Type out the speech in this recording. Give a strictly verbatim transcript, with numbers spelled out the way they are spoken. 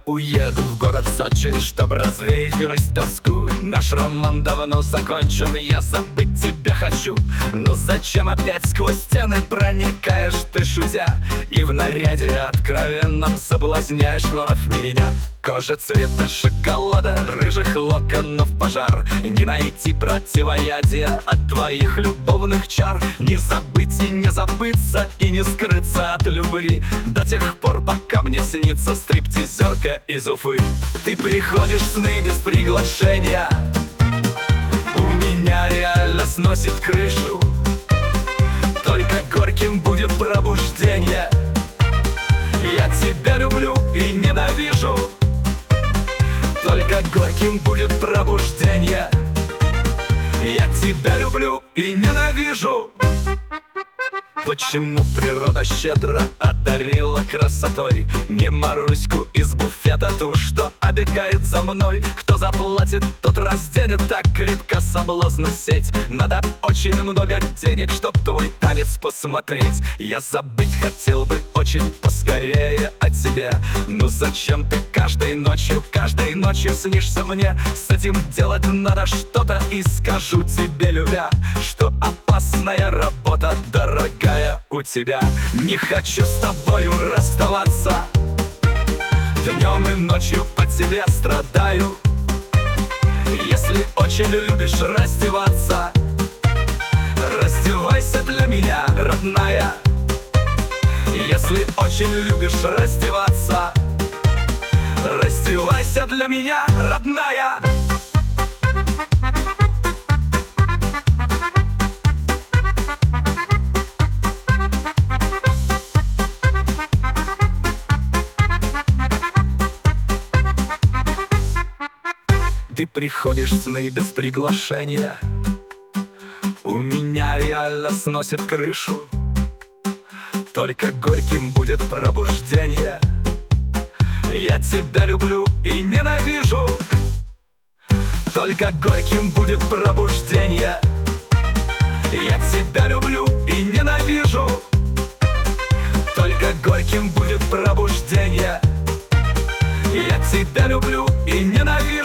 уеду в город Сочи, чтоб развеять грусть, тоску. Наш роман давно закончен, я забыть тебя хочу. Но зачем опять сквозь стены проникаешь ты, шутя, и в наряде откровенном соблазняешь вновь меня? Кожа цвета шоколада, рыжих локонов пожар. Не найти противоядия от твоих любовных чар. Не забыть и не забыться, и не скрыться от любви до тех пор, пока мне снится стриптизерка из Уфы. Ты приходишь в сны без приглашения, у меня реально сносит крышу. Только горьким будет пробуждение. Я тебя люблю и ненавижу. Только горьким будет пробуждение. Я тебя люблю и ненавижу. Почему природа щедро одарила красотой не Маруську из буфета, ту, что обегает за мной? Кто заплатит, тот разденет, так крепко соблазна сеть. Надо очень много денег, чтоб твой танец посмотреть. Я забыть хотел бы очень поскорее о тебе. Ну зачем ты каждой ночью, каждой ночью снишься мне? С этим делать надо что-то, и скажу тебе, любя, что опасная работа, дорогая, у тебя. Не хочу с тобою расставаться, днем и ночью по тебе страдаю. Если очень любишь раздеваться, раздевайся для меня, родная. Если очень любишь раздеваться, раздевайся для меня, родная. Ты приходишь в сны без приглашения, у меня реально сносит крышу. Только горьким будет пробуждение. Я тебя люблю и ненавижу. Только горьким будет пробуждение. Я тебя люблю и ненавижу. Только горьким будет пробуждение. Я тебя люблю и ненавижу.